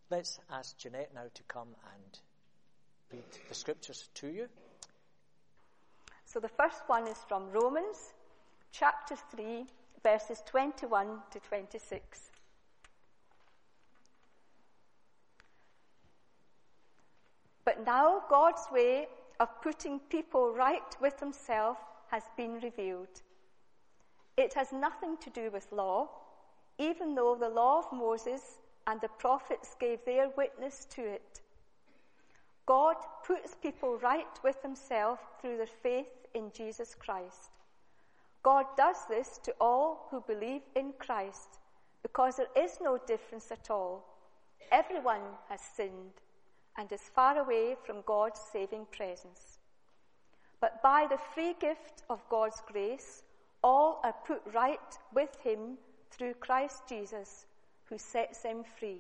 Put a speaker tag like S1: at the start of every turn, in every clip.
S1: Let's ask Jeanette now to come and read the scriptures to you.
S2: So the first one is from Romans, chapter 3, verses 21 to 26. But now God's way of putting people right with himself has been revealed. It has nothing to do with law, even though the law of Moses and the prophets gave their witness to it. God puts people right with himself through their faith in Jesus Christ. God does this to all who believe in Christ, because there is no difference at all. Everyone has sinned and is far away from God's saving presence. But by the free gift of God's grace, all are put right with him through Christ Jesus, who sets them free.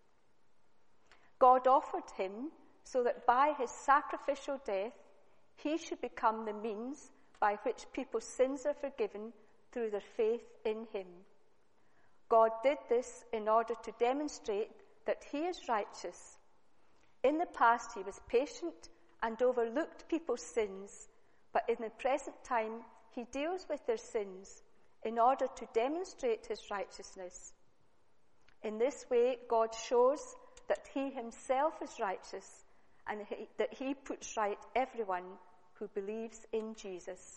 S2: God offered him so that by his sacrificial death, he should become the means by which people's sins are forgiven through their faith in him. God did this in order to demonstrate that he is righteous. In the past, he was patient and overlooked people's sins, but in the present time, he deals with their sins in order to demonstrate his righteousness. In this way, God shows that he himself is righteous and that he puts right everyone who believes in Jesus.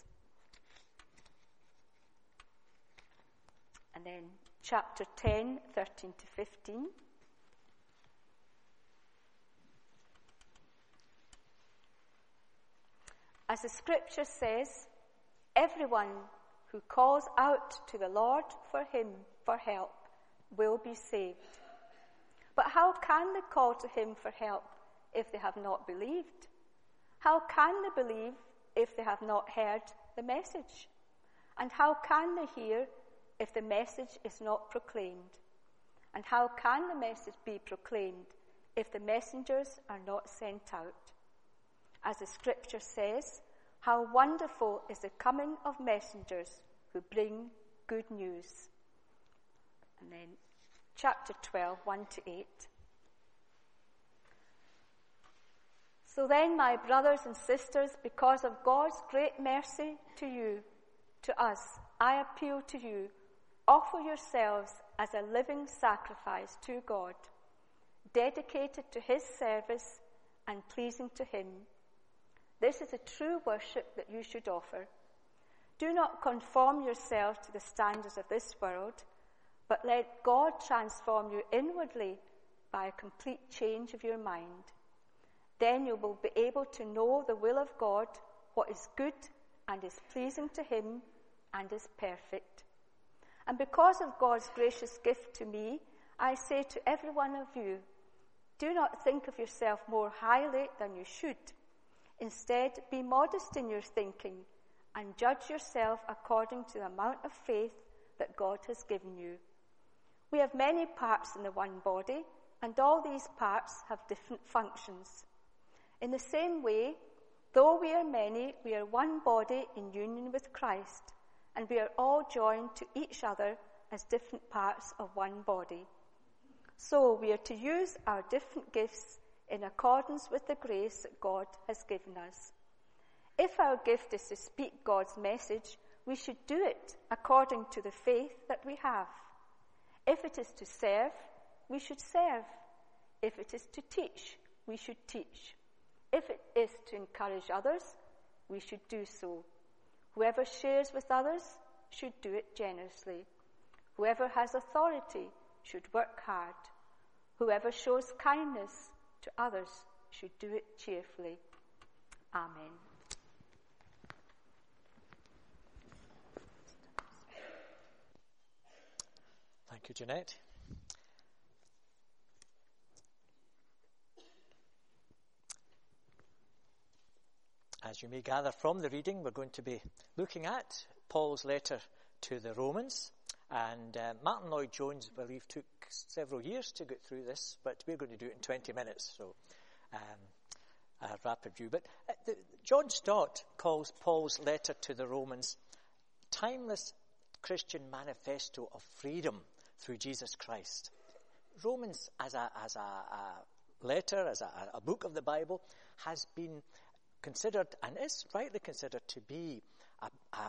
S2: And then chapter 10, 13 to 15. As the scripture says, everyone who calls out to the Lord for help will be saved. But how can they call to him for help if they have not believed? How can they believe if they have not heard the message? And how can they hear if the message is not proclaimed? And how can the message be proclaimed if the messengers are not sent out? As the scripture says, how wonderful is the coming of messengers who bring good news. And then chapter 12, 1 to 8. So then, my brothers and sisters, because of God's great mercy to us, I appeal to you, offer yourselves as a living sacrifice to God, dedicated to his service and pleasing to him. This is a true worship that you should offer. Do not conform yourselves to the standards of this world, but let God transform you inwardly by a complete change of your mind. Then you will be able to know the will of God, what is good and is pleasing to him and is perfect. And because of God's gracious gift to me, I say to every one of you, do not think of yourself more highly than you should. Instead, be modest in your thinking and judge yourself according to the amount of faith that God has given you. We have many parts in the one body, and all these parts have different functions. In the same way, though we are many, we are one body in union with Christ, and we are all joined to each other as different parts of one body. So we are to use our different gifts in accordance with the grace that God has given us. If our gift is to speak God's message, we should do it according to the faith that we have. If it is to serve, we should serve. If it is to teach, we should teach. If it is to encourage others, we should do so. Whoever shares with others should do it generously. Whoever has authority should work hard. Whoever shows kindness to others should do it cheerfully. Amen.
S1: Thank you, Jeanette. As you may gather from the reading, we're going to be looking at Paul's letter to the Romans. And Martin Lloyd-Jones, I believe, took several years to get through this, but we're going to do it in 20 minutes, so a rapid view. But John Stott calls Paul's letter to the Romans timeless Christian manifesto of freedom through Jesus Christ. Romans as a letter, as a book of the Bible, has been considered, and is rightly considered, to be a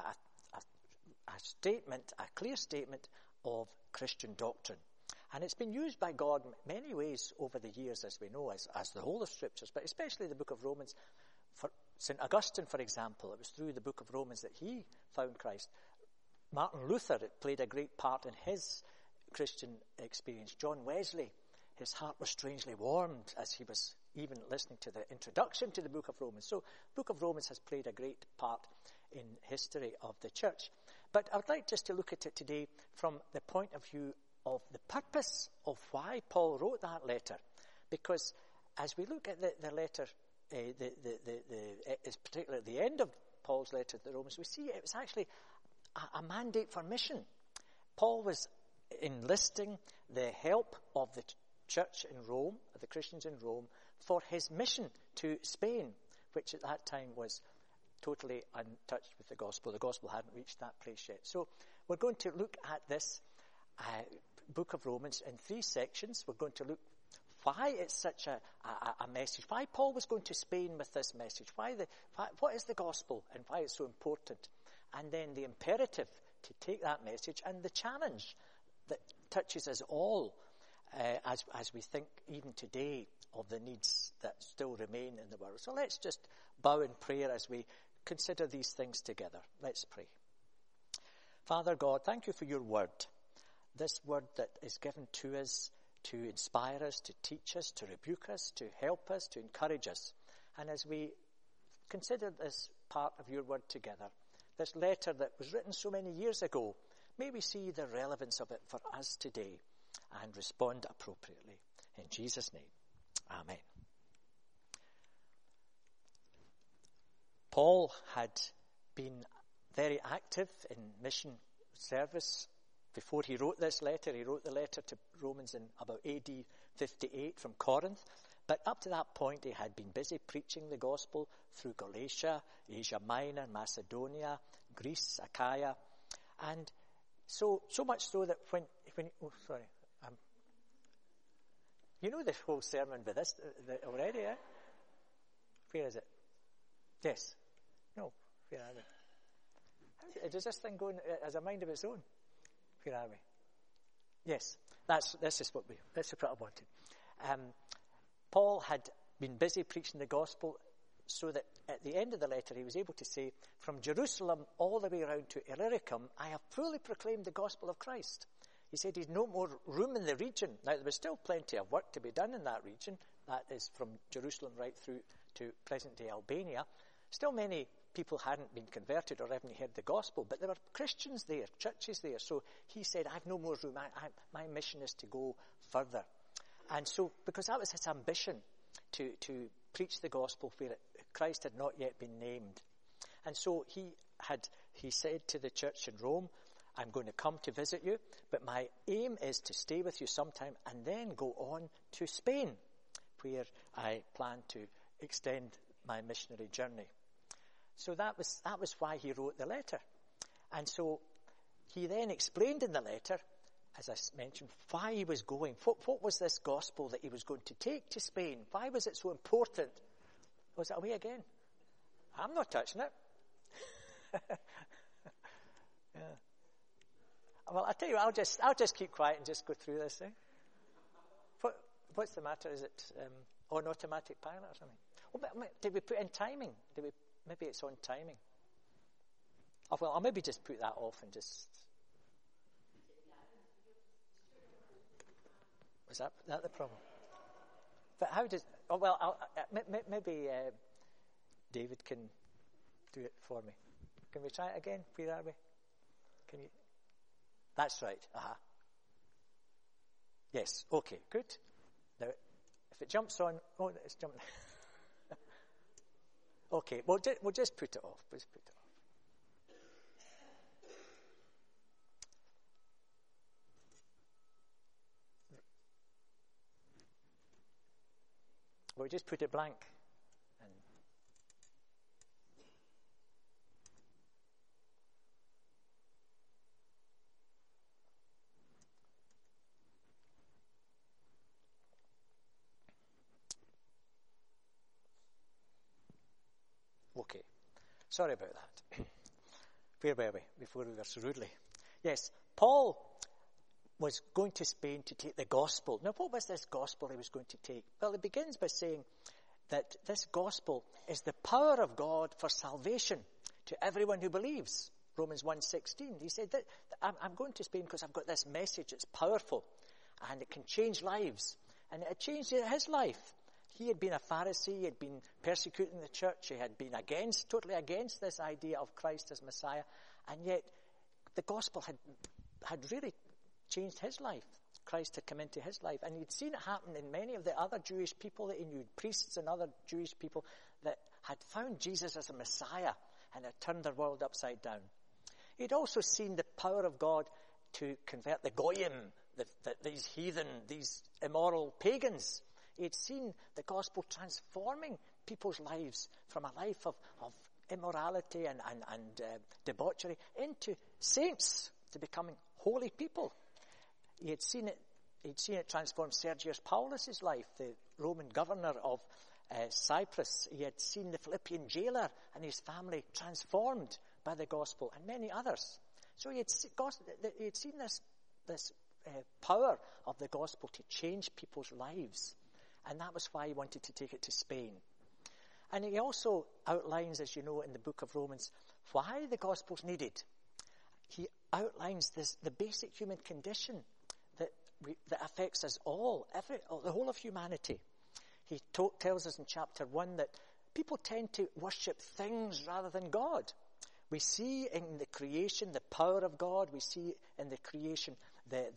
S1: statement, a clear statement of Christian doctrine. And it's been used by God in many ways over the years, as we know, as the whole of Scriptures, but especially the book of Romans. For St. Augustine, for example, it was through the book of Romans that he found Christ. Martin Luther, it played a great part in his Christian experience. John Wesley, his heart was strangely warmed as he was even listening to the introduction to the book of Romans. So the book of Romans has played a great part in history of the church. But I would like just to look at it today from the point of view of the purpose of why Paul wrote that letter. Because as we look at the letter, particularly at the end of Paul's letter to the Romans, we see it was actually a mandate for mission. Paul was enlisting the help of the church in Rome, of the Christians in Rome, for his mission to Spain, which at that time was totally untouched with the gospel. The gospel hadn't reached that place yet. So we're going to look at this book of Romans in 3 sections. We're going to look why it's such a message, why Paul was going to Spain with this message, what is the gospel and why it's so important, and then the imperative to take that message and the challenge that touches us all as we think even today of the needs that still remain in the world. So let's just bow in prayer as we consider these things together. Let's pray. Father God, thank you for your word, this word that is given to us to inspire us, to teach us, to rebuke us, to help us, to encourage us. And as we consider this part of your word together, this letter that was written so many years ago, may we see the relevance of it for us today and respond appropriately. In Jesus' name, amen. Paul had been very active in mission service before he wrote this letter. He wrote the letter to Romans in about AD 58 from Corinth. But up to that point, he had been busy preaching the gospel through Galatia, Asia Minor, Macedonia, Greece, Achaia. And so much so that when you know the whole sermon with this already, eh? Where is it? Yes. No. Where are we? Does this thing go as a mind of its own? Where are we? Yes. This is what I wanted. Paul had been busy preaching the gospel so that at the end of the letter he was able to say, from Jerusalem all the way around to Illyricum, I have fully proclaimed the gospel of Christ. He said he's no more room in the region. Now there was still plenty of work to be done in that region. That is from Jerusalem right through to present-day Albania. Still many people hadn't been converted or haven't heard the gospel, but there were Christians there, churches there. So he said, I've no more room. My mission is to go further. And so, because that was his ambition, to preach the gospel where Christ had not yet been named. And so he said to the church in Rome, I'm going to come to visit you, but my aim is to stay with you sometime and then go on to Spain, where I plan to extend my missionary journey. So that was why he wrote the letter. And so he then explained in the letter, as I mentioned, why he was going. What was this gospel that he was going to take to Spain? Why was it so important? Was it away again? I'm not touching it. Yeah. Well, I tell you, I'll just keep quiet and just go through this thing. What's the matter? Is it on automatic pilot or something? Oh, but did we put in timing? Maybe it's on timing. Oh, well, I'll maybe just put that off and just. Was that the problem? But how does? Oh well, maybe David can do it for me. Can we try it again? Where are we? Can you? That's right. Yes. Okay. Good. Now, if it jumps on, it's jumping. Okay. We'll just put it off. Just put it off. We'll just put it blank. And Okay. Sorry about that. Where were we before we were so rudely? Yes, Paul was going to Spain to take the gospel. Now, what was this gospel he was going to take? Well, it begins by saying that this gospel is the power of God for salvation to everyone who believes. Romans 1:16. He said that I'm going to Spain because I've got this message. It's powerful and it can change lives. And it changed his life. He had been a Pharisee. He had been persecuting the church. He had been totally against this idea of Christ as Messiah. And yet the gospel had really changed his life. Christ had come into his life. And he'd seen it happen in many of the other Jewish people that he knew, priests and other Jewish people that had found Jesus as a Messiah and had turned their world upside down. He'd also seen the power of God to convert the Goyim, these heathen, these immoral pagans. He'd seen the gospel transforming people's lives from a life of immorality and debauchery into saints, to becoming holy people. He'd seen it transform Sergius Paulus' life, the Roman governor of Cyprus. He had seen the Philippian jailer and his family transformed by the gospel, and many others. So he had seen this power of the gospel to change people's lives. And that was why he wanted to take it to Spain. And he also outlines, as you know, in the book of Romans, why the gospel's needed. He outlines the basic human condition that affects us all, the whole of humanity. He tells us in chapter 1 that people tend to worship things rather than God. We see in the creation the power of God. We see in the creation the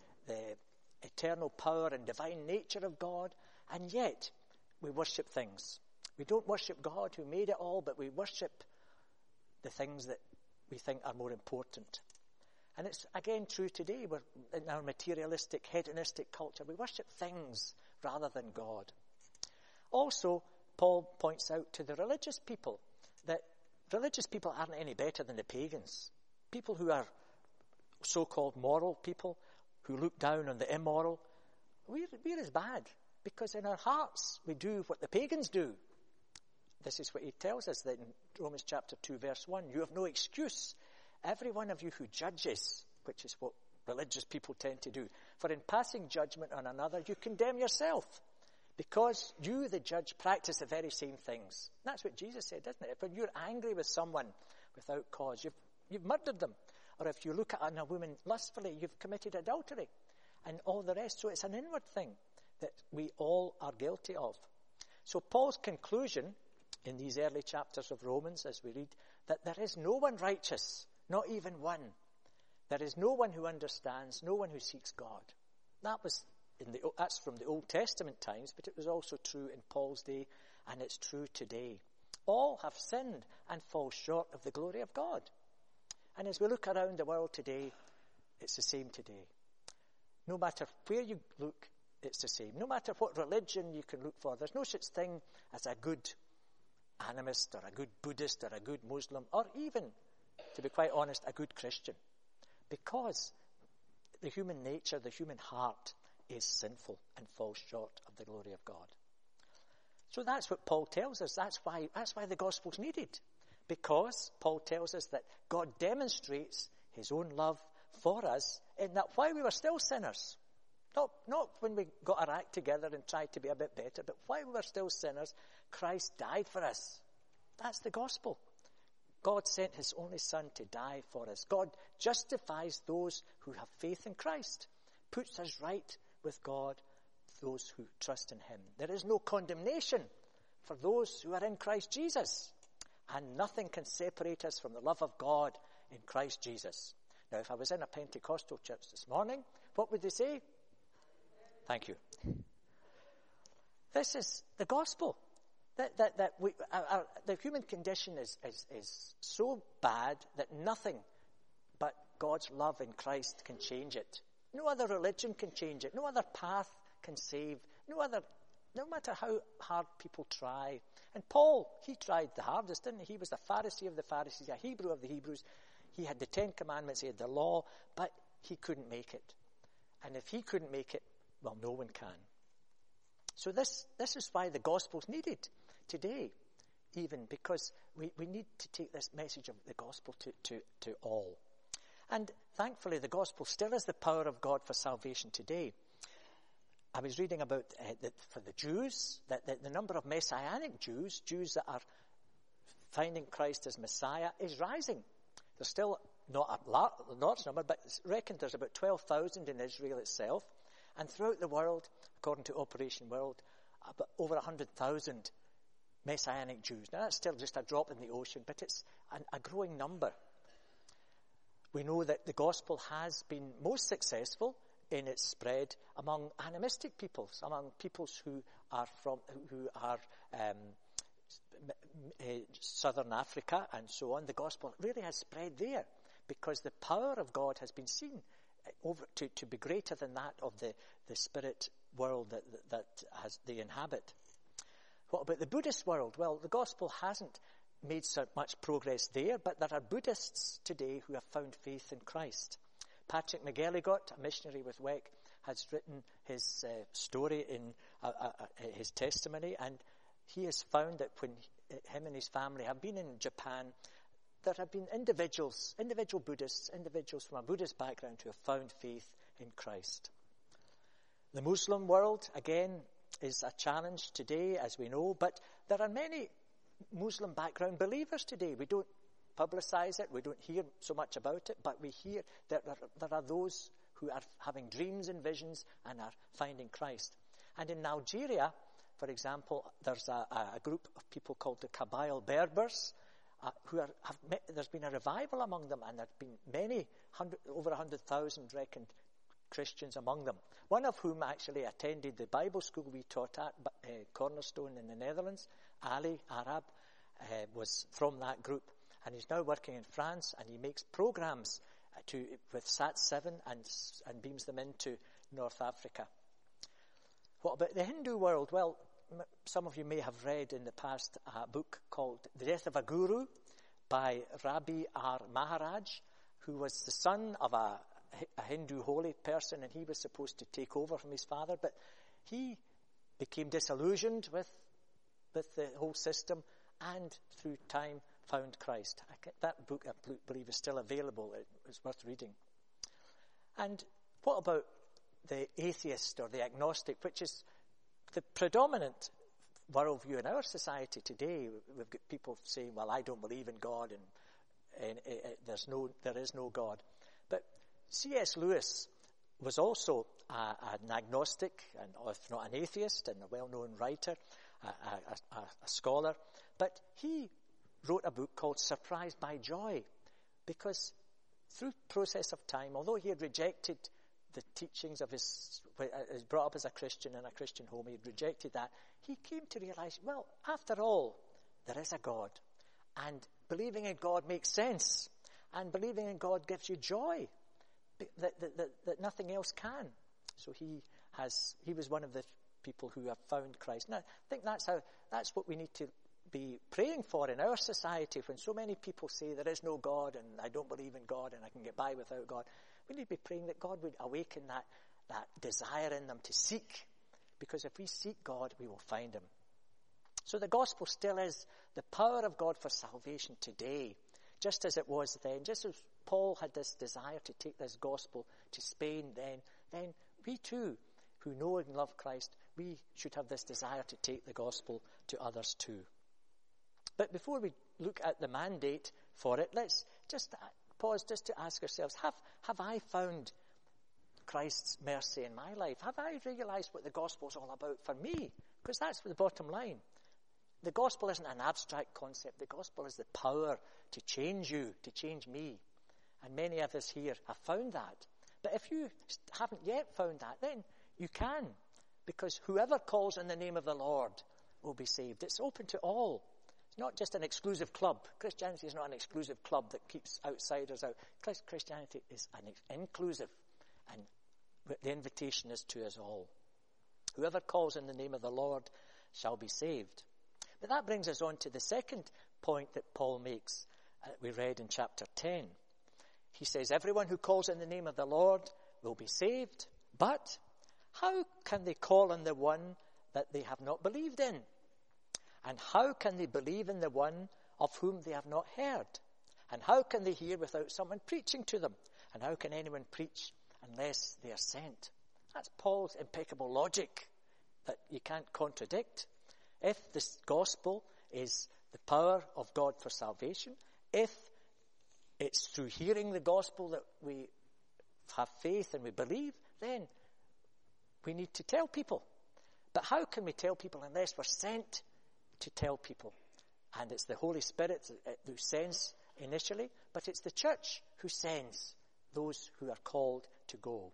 S1: eternal power and divine nature of God. And yet, we worship things. We don't worship God who made it all, but we worship the things that we think are more important. And it's again true today. We're in our materialistic, hedonistic culture. We worship things rather than God. Also, Paul points out to the religious people that religious people aren't any better than the pagans. People who are so-called moral people, who look down on the immoral, we're as bad, because in our hearts we do what the pagans do. This is what he tells us that in Romans chapter 2 verse 1, you have no excuse, every one of you who judges, which is what religious people tend to do. For in passing judgment on another, you condemn yourself, because you, the judge, practice the very same things. That's what Jesus said, isn't it? If when you're angry with someone without cause, you've murdered them. Or if you look at a woman lustfully, you've committed adultery. And all the rest. So it's an inward thing that we all are guilty of. So Paul's conclusion in these early chapters of Romans, as we read, that there is no one righteous, not even one. There is no one who understands, no one who seeks God. That's from the Old Testament times, but it was also true in Paul's day, and it's true today. All have sinned and fall short of the glory of God. And as we look around the world today, it's the same today. No matter where you look, it's the same. No matter what religion you can look for, there's no such thing as a good animist or a good Buddhist or a good Muslim, or even, to be quite honest, a good Christian. Because the human nature, the human heart is sinful and falls short of the glory of God. So that's what Paul tells us. That's why the gospel's needed. Because Paul tells us that God demonstrates his own love for us in that while we were still sinners, not when we got our act together and tried to be a bit better, but while we were still sinners, Christ died for us. That's the gospel. God sent his only Son to die for us. God justifies those who have faith in Christ, puts us right with God, those who trust in him. There is no condemnation for those who are in Christ Jesus, and nothing can separate us from the love of God in Christ Jesus. Now, if I was in a Pentecostal church this morning, what would they say? Thank you. This is the gospel. The human condition is so bad that nothing but God's love in Christ can change it. No other religion can change it. No other path can save. No matter how hard people try. And Paul, he tried the hardest, didn't he? He was the Pharisee of the Pharisees, a Hebrew of the Hebrews. He had the 10 Commandments, he had the law, but he couldn't make it. And if he couldn't make it, well, no one can. So this is why the gospel's needed today. even, because we need to take this message of the gospel to all. And thankfully, the gospel still is the power of God for salvation today. I was reading about that for the Jews, that the number of Messianic Jews that are finding Christ as Messiah, is rising. There's still not a large number, but it's reckoned there's about 12,000 in Israel itself. And throughout the world, according to Operation World, about over 100,000 Messianic Jews. Now, that's still just a drop in the ocean, but it's a growing number. We know that the gospel has been most successful in its spread among animistic peoples, among peoples who are Southern Africa and so on. The gospel really has spread there because the power of God has been seen over to be greater than that of the spirit world that they inhabit. What about the Buddhist world? Well, the gospel hasn't made so much progress there, but there are Buddhists today who have found faith in Christ. Patrick McGilligot, a missionary with WEC, has written his story in his testimony, and he has found that when him and his family have been in Japan, there have been individual Buddhists, individuals from a Buddhist background who have found faith in Christ. The Muslim world, again, is a challenge today, as we know, but there are many Muslim background believers today. We don't publicize it, we don't hear so much about it, but we hear that there are those who are having dreams and visions and are finding Christ. And in Nigeria, for example, there's a group of people called the Kabyle Berbers, there's been a revival among them, and there have been over 100,000 reckoned Christians among them. One of whom actually attended the Bible school we taught at Cornerstone in the Netherlands. Ali Arab was from that group, and he's now working in France, and he makes programs with Sat7 and beams them into North Africa. What about the Hindu world? Well, some of you may have read in the past a book called The Death of a Guru by Rabi R. Maharaj, who was the son of a Hindu holy person, and he was supposed to take over from his father, but he became disillusioned with the whole system, and through time found Christ. That book, I believe, is still available. It's worth reading. And what about the atheist or the agnostic, which is the predominant worldview in our society today? We've got people saying, well, I don't believe in God, and there is no God. But C.S. Lewis was also an agnostic, and if not an atheist, and a well-known writer, a scholar. But he wrote a book called Surprised by Joy, because through process of time, although he had rejected the teachings of his brought up as a Christian in a Christian home, he had rejected that, he came to realize, well, after all, there is a God, and believing in God makes sense, and believing in God gives you joy that nothing else can. So he was one of the people who have found Christ. Now, I think that's what we need to be praying for in our society. When so many people say there is no God, and I don't believe in God, and I can get by without God, we need to be praying that God would awaken that desire in them to seek, because if we seek God, we will find him. So the gospel still is the power of God for salvation today, just as it was then. Just as Paul had this desire to take this gospel to Spain then we too, who know and love Christ, we should have this desire to take the gospel to others too. But before we look at the mandate for it, let's just pause just to ask ourselves, have I found Christ's mercy in my life? Have I realized what the gospel is all about for me? Because that's the bottom line. The gospel isn't an abstract concept. The gospel is the power to change you, to change me. And many of us here have found that. But if you haven't yet found that, then you can. Because whoever calls on the name of the Lord will be saved. It's open to all. It's not just an exclusive club. Christianity is not an exclusive club that keeps outsiders out. Christianity is an inclusive. And the invitation is to us all. Whoever calls on the name of the Lord shall be saved. But that brings us on to the second point that Paul makes, we read in chapter 10. He says, everyone who calls on the name of the Lord will be saved, but how can they call on the one that they have not believed in? And how can they believe in the one of whom they have not heard? And how can they hear without someone preaching to them? And how can anyone preach unless they are sent? That's Paul's impeccable logic that you can't contradict. If this gospel is the power of God for salvation, if it's through hearing the gospel that we have faith and we believe, then we need to tell people. But how can we tell people unless we're sent to tell people? And it's the Holy Spirit who sends initially, but it's the church who sends those who are called to go.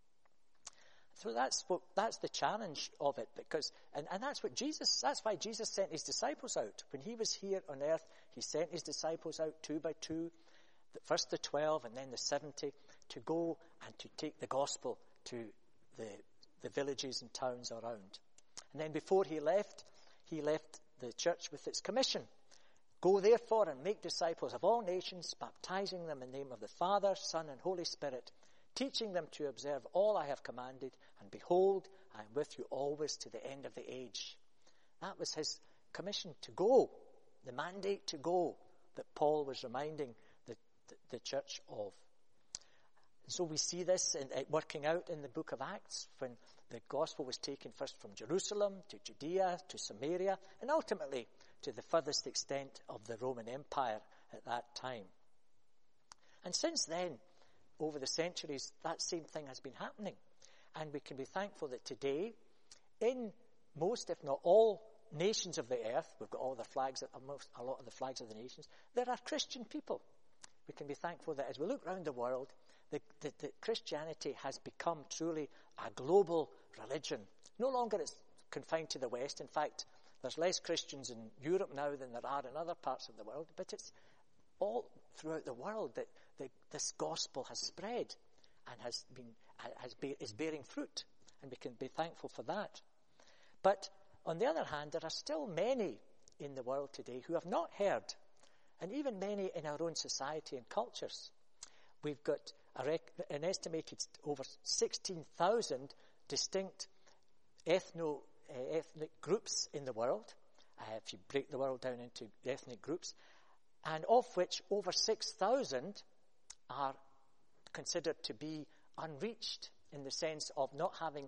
S1: So that's the challenge of it, because and that's why Jesus sent his disciples out. When he was here on earth, he sent his disciples out 2 by 2, first the 12 and then the 70, to go and to take the gospel to the villages and towns around. And then before he left the church with its commission. Go therefore and make disciples of all nations, baptizing them in the name of the Father, Son, and Holy Spirit, teaching them to observe all I have commanded, and behold, I am with you always to the end of the age. That was his commission to go, the mandate to go that Paul was reminding the church of. And so we see this working out in the book of Acts, when the gospel was taken first from Jerusalem to Judea to Samaria, and ultimately to the furthest extent of the Roman Empire at that time. And since then, over the centuries, that same thing has been happening. And we can be thankful that today, in most, if not all, nations of the earth, we've got all the flags, a lot of the flags of the nations, there are Christian people. We can be thankful that as we look around the world, that Christianity has become truly a global religion. No longer it's confined to the West. In fact, there's less Christians in Europe now than there are in other parts of the world, but it's all throughout the world that this gospel has spread and is bearing fruit, and we can be thankful for that. But on the other hand, there are still many in the world today who have not heard, and even many in our own society and cultures. We've got an estimated over 16,000 distinct ethnic groups in the world, if you break the world down into ethnic groups, and of which over 6,000 are considered to be unreached, in the sense of not having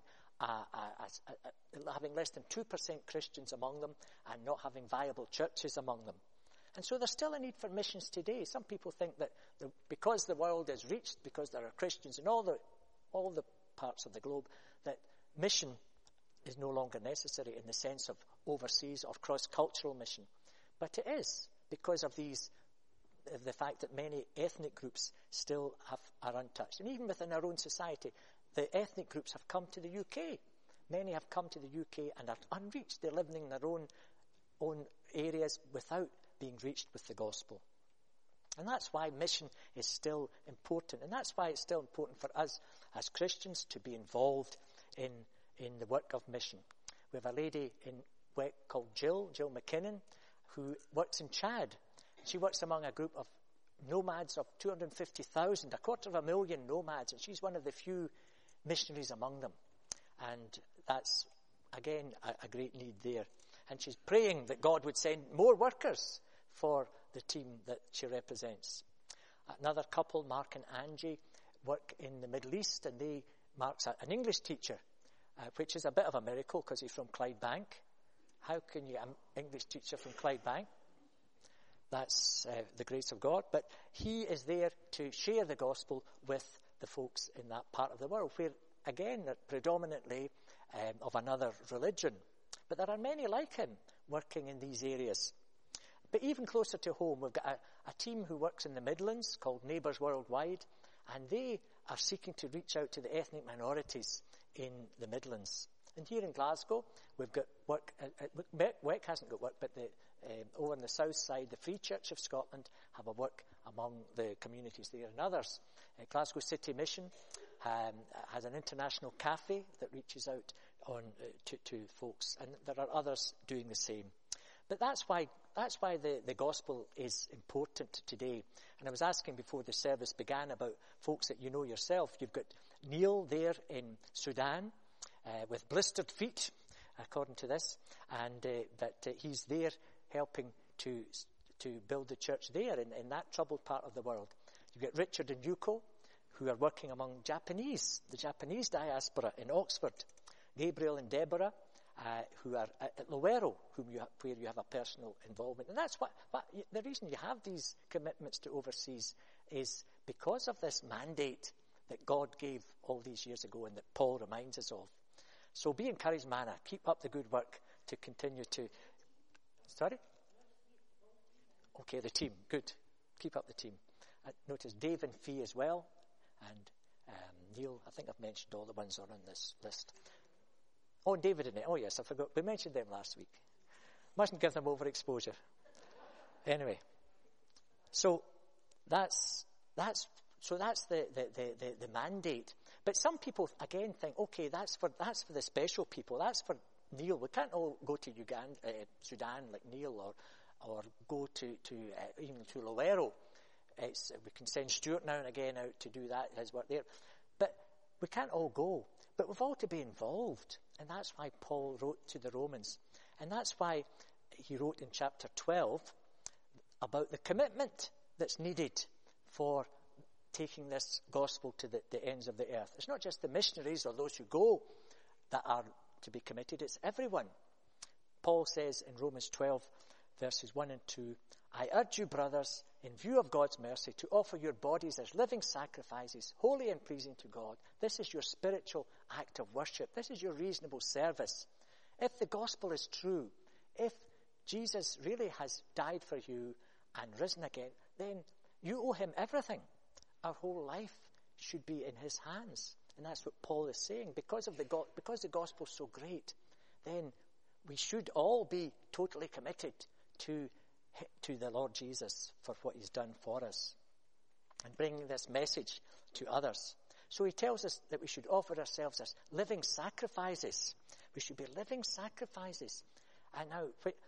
S1: having less than 2% Christians among them, and not having viable churches among them. And so there's still a need for missions today. Some people think that because the world is reached, because there are Christians in all the parts of the globe, that mission is no longer necessary in the sense of overseas or cross-cultural mission. But it is, because of the fact that many ethnic groups still are untouched. And even within our own society, the ethnic groups have come to the UK. Many have come to the UK and are unreached. They're living in their own areas without being reached with the gospel. And that's why mission is still important. And that's why it's still important for us as Christians to be involved in the work of mission. We have a lady in WEC called Jill McKinnon, who works in Chad. She works among a group of nomads of 250,000, 250,000 nomads, and she's one of the few missionaries among them. And that's, again, a great need there. And she's praying that God would send more workers for the team that she represents. Another couple, Mark and Angie, work in the Middle East, and Mark's an English teacher, which is a bit of a miracle because he's from Clydebank. How can you, an English teacher from Clydebank? That's the grace of God. But he is there to share the gospel with the folks in that part of the world, where, again, they're predominantly of another religion. But there are many like him working in these areas. But even closer to home, we've got a team who works in the Midlands called Neighbours Worldwide, and they are seeking to reach out to the ethnic minorities in the Midlands. And here in Glasgow, we've got work. WEC hasn't got work, but over on the south side, the Free Church of Scotland have a work among the communities there, and others. Glasgow City Mission has an international cafe that reaches out to folks, and there are others doing the same. But that's why the gospel is important today. And I was asking before the service began about folks that you know yourself. You've got Neil there in Sudan with blistered feet, according to this, and that he's there helping to build the church there in that troubled part of the world. You've got Richard and Yuko, who are working among the Japanese diaspora in Oxford. Gabriel and Deborah, who are at Lowero, where you have a personal involvement. And that's what the reason you have these commitments to overseas is because of this mandate that God gave all these years ago and that Paul reminds us of. So be encouraged, Manna. Keep up the good work to continue to... Sorry? Okay, the team. Good. Keep up the team. Notice Dave and Fee as well. And Neil, I think I've mentioned all the ones on this list. Oh, and David in it. Oh, yes, I forgot. We mentioned them last week. Mustn't give them overexposure. Anyway, so that's the mandate. But some people again think, okay, that's for the special people. That's for Neil. We can't all go to Sudan like Neil, or go to even to Lowero. We can send Stuart now and again out to do that, his work there. But we can't all go. But we've all to be involved. And that's why Paul wrote to the Romans. And that's why he wrote in chapter 12 about the commitment that's needed for taking this gospel to the ends of the earth. It's not just the missionaries or those who go that are to be committed. It's everyone. Paul says in Romans 12, verses 1 and 2, I urge you, brothers, in view of God's mercy, to offer your bodies as living sacrifices, holy and pleasing to God. This is your spiritual act of worship. This is your reasonable service. If the gospel is true, if Jesus really has died for you and risen again, then you owe him everything. Our whole life should be in his hands. And that's what Paul is saying. Because the gospel is so great, then we should all be totally committed to the Lord Jesus for what he's done for us and bringing this message to others. So he tells us that we should offer ourselves as living sacrifices. We should be living sacrifices. And now,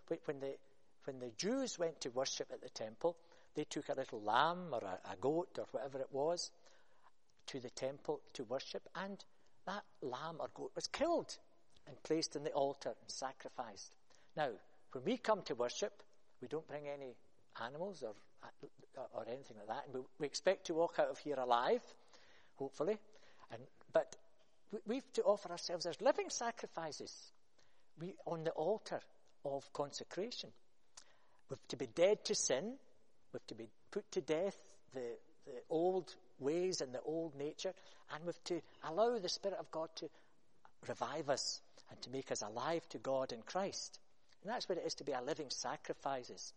S1: when the Jews went to worship at the temple, they took a little lamb or a goat or whatever it was to the temple to worship, and that lamb or goat was killed and placed in the altar and sacrificed. Now, when we come to worship, we don't bring any animals or anything like that. And we expect to walk out of here alive, hopefully. But we've to offer ourselves as living sacrifices. We on the altar of consecration. We've to be dead to sin. We've to be put to death the old ways and the old nature. And we've to allow the Spirit of God to revive us and to make us alive to God in Christ. And that's what it is to be a living sacrifice,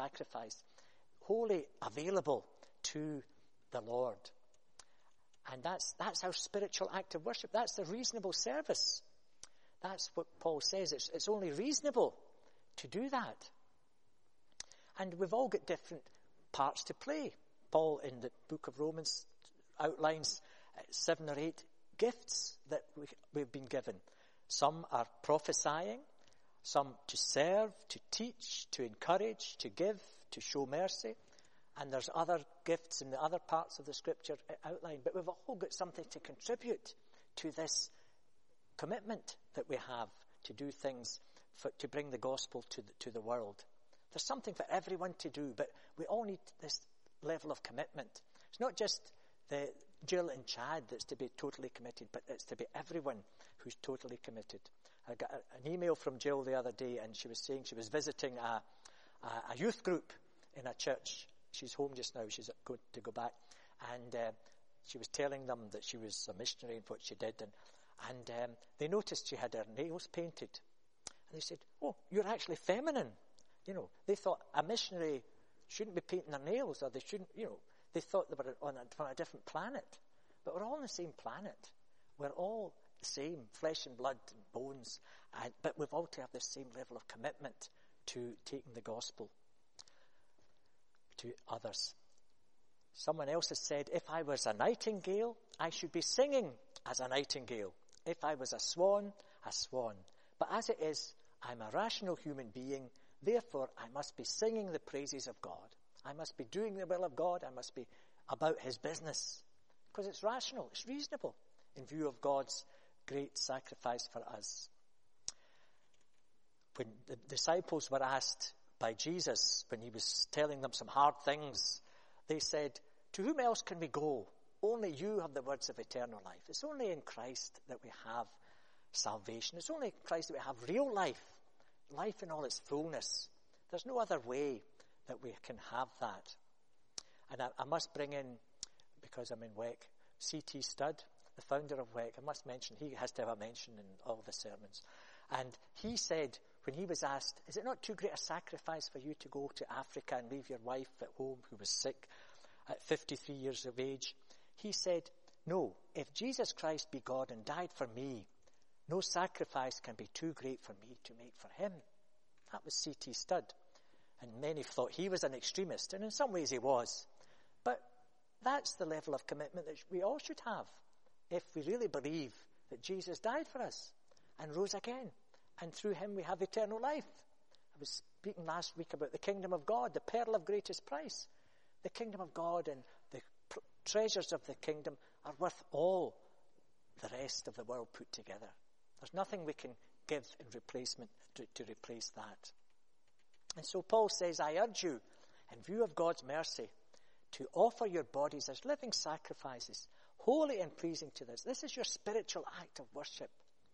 S1: wholly available to the Lord. And that's our spiritual act of worship. That's the reasonable service. That's what Paul says. It's only reasonable to do that. And we've all got different parts to play. Paul, in the book of Romans, outlines 7 or 8 gifts that we've been given. Some are prophesying, some to serve, to teach, to encourage, to give, to show mercy. And there's other gifts in the other parts of the scripture outlined. But we've all got something to contribute to this commitment that we have to do things to bring the gospel to the world. There's something for everyone to do, but we all need this level of commitment. It's not just the Jill and Chad that's to be totally committed, but it's to be everyone who's totally committed. I got an email from Jill the other day, and she was saying she was visiting a youth group in a church. She's home just now. She's going to go back. And she was telling them that she was a missionary and what she did. And they noticed she had her nails painted. And they said, oh, you're actually feminine. You know, they thought a missionary shouldn't be painting their nails, or they shouldn't, they thought they were on a different planet. But we're all on the same planet. We're all the same, flesh and blood and bones. But we've all to have the same level of commitment to taking the gospel to others. Someone else has said, if I was a nightingale, I should be singing as a nightingale. If I was a swan. But as it is, I'm a rational human being. Therefore, I must be singing the praises of God. I must be doing the will of God. I must be about his business. Because it's rational, it's reasonable in view of God's great sacrifice for us. when the disciples were asked by Jesus, when he was telling them some hard things, they said, "To whom else can we go? Only you have the words of eternal life." It's only in Christ that we have salvation. It's only in Christ that we have real life, life in all its fullness. There's no other way that we can have that. And I must bring in, because I'm in WEC, C.T. Studd, the founder of WEC. I must mention, he has to have a mention in all the sermons. And he said, when he was asked, "Is it not too great a sacrifice for you to go to Africa and leave your wife at home who was sick at 53 years of age?" He said, "No, if Jesus Christ be God and died for me, no sacrifice can be too great for me to make for him." That was C.T. Studd. And many thought he was an extremist, and in some ways he was. But that's the level of commitment that we all should have if we really believe that Jesus died for us and rose again. And through him we have eternal life. I was speaking last week about the kingdom of God, the pearl of greatest price. The kingdom of God and the treasures of the kingdom are worth all the rest of the world put together. There's nothing we can give in replacement to replace that. And so Paul says, "I urge you, in view of God's mercy, to offer your bodies as living sacrifices, holy and pleasing to this." This is your spiritual act of worship.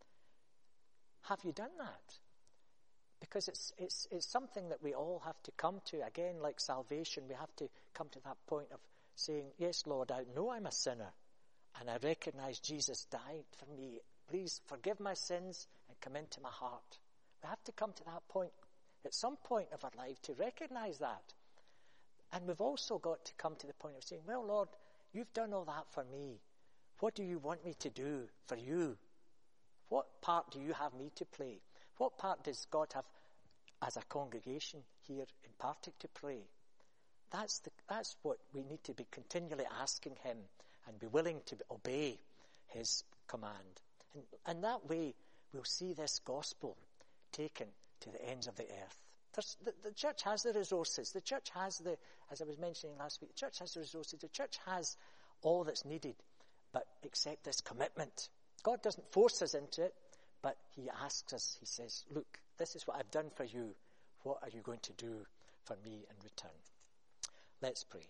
S1: Have you done that? Because it's something that we all have to come to. Again, like salvation, we have to come to that point of saying, "Yes, Lord, I know I'm a sinner, and I recognize Jesus died for me. Please forgive my sins and come into my heart." We have to come to that point at some point of our life to recognize that. And we've also got to come to the point of saying, "Well, Lord, you've done all that for me. What do you want me to do for you? What part do you have me to play? What part does God have as a congregation here imparted to play?" That's what we need to be continually asking him and be willing to obey his command. And that way we'll see this gospel taken to the ends of the earth. The church has the resources. The church has as I was mentioning last week, the church has the resources. The church has all that's needed. But accept this commitment. God doesn't force us into it, but he asks us, he says, "Look, this is what I've done for you. What are you going to do for me in return?" Let's pray.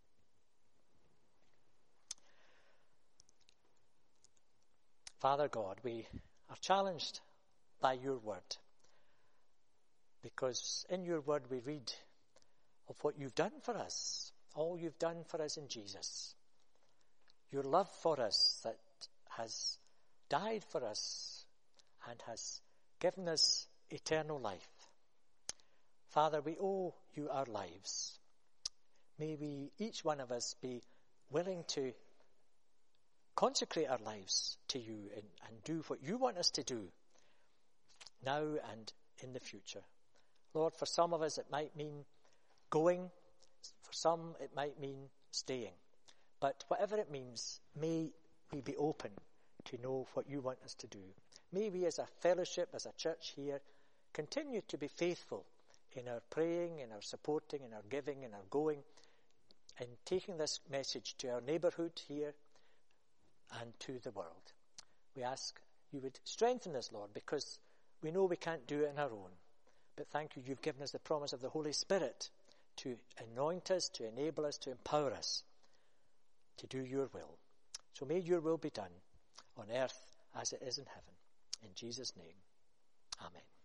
S1: Father God, we are challenged by your word, because in your word we read of what you've done for us, all you've done for us in Jesus, your love for us that has died for us and has given us eternal life. Father, we owe you our lives. May we, each one of us, be willing to consecrate our lives to you and do what you want us to do now and in the future. Lord, for some of us it might mean going, for some it might mean staying. But whatever it means, may we be open to know what you want us to do. May we as a fellowship, as a church here, continue to be faithful in our praying, in our supporting, in our giving, in our going, and taking this message to our neighbourhood here and to the world. We ask you would strengthen us, Lord, because we know we can't do it on our own. But thank you, you've given us the promise of the Holy Spirit to anoint us, to enable us, to empower us to do your will. So may your will be done on earth as it is in heaven. In Jesus' name, amen.